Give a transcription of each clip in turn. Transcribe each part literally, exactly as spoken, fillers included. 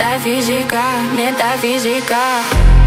Метафизика, метафизика.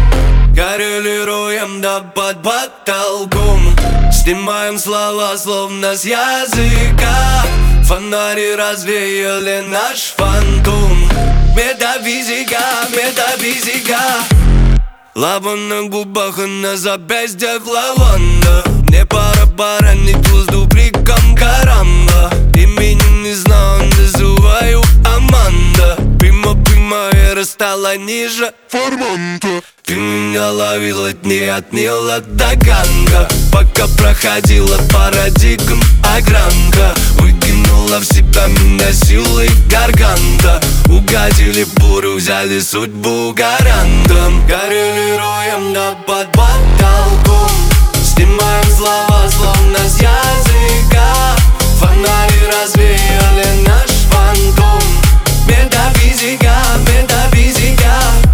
Коррелируем да под потолком, снимаем слова словно с языка. Фонари развеяли наш фантом. Метафизика, метафизика. Лава на губах и на запястьях лаванда. Мне пора поранить воздух криком карамба. Имени не знаю, называю Аманда. Прима, прима, эра стала ниже форманта. Ты меня ловила дни от Нила до Ганга, пока проходила парадигм огранка. Выкинула в себя меня силой гарганта. Угодили бурю, взяли судьбу гарантом. Коррелируем да под потолком, снимаем слова словно с языка. Фонари развеяли наш фантом. Метафизика, метафизика.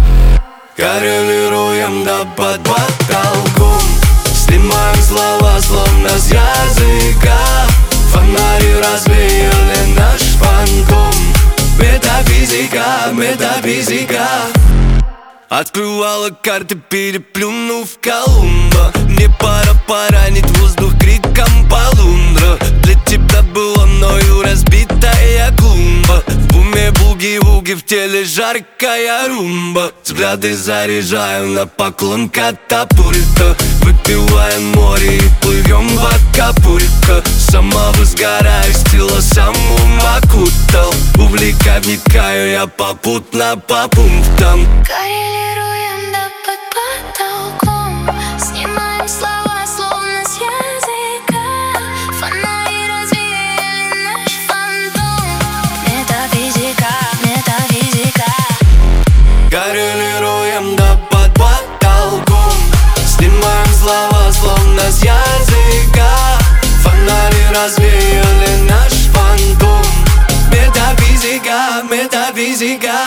Коррелируем да под потолком, снимаем слова словно с языка. Фонари развеяли наш фантом. Метафизика, метафизика. Открывала карты, переплюнув Колумба. Мне пора поранить воздух криком полундра. Для тебя была мною разбитая клумба. В уме буги-вуги, в теле жаркая румба. Взгляды заряжаю на поклон катапульта. Выпиваем море и плывем в Акапулько. Сама возгораю, стила саму окутал. Увлекай, вникаю я попутно по пунктам. Коррелируем да под потолком, снимаем слова словно с языка. Фонари развеяли наш фантом. Метафизика, метафизика. Коррелируем да под потолком, снимаем слова словно с языка. Фонари развеяли наш фантом. Метафизика, метафизика.